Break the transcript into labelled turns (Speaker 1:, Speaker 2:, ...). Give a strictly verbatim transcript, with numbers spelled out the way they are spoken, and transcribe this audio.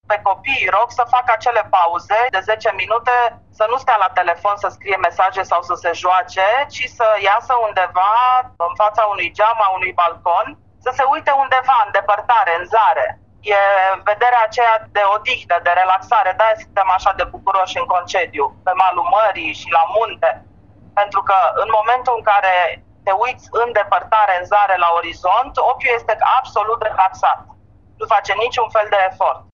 Speaker 1: pe copii îi rog să facă acele pauze de zece minute, să nu stea la telefon să scrie mesaje sau să se joace, ci să iasă undeva în fața unui geam, a unui balcon, să se uite undeva în depărtare, în zare. E vederea aceea de odihnă, de relaxare, de-aia suntem așa de bucuroși în concediu, pe malul mării și la munte. Pentru că în momentul în care te uiți în depărtare, în zare, la orizont, ochiul este absolut relaxat. Nu face niciun fel de efort.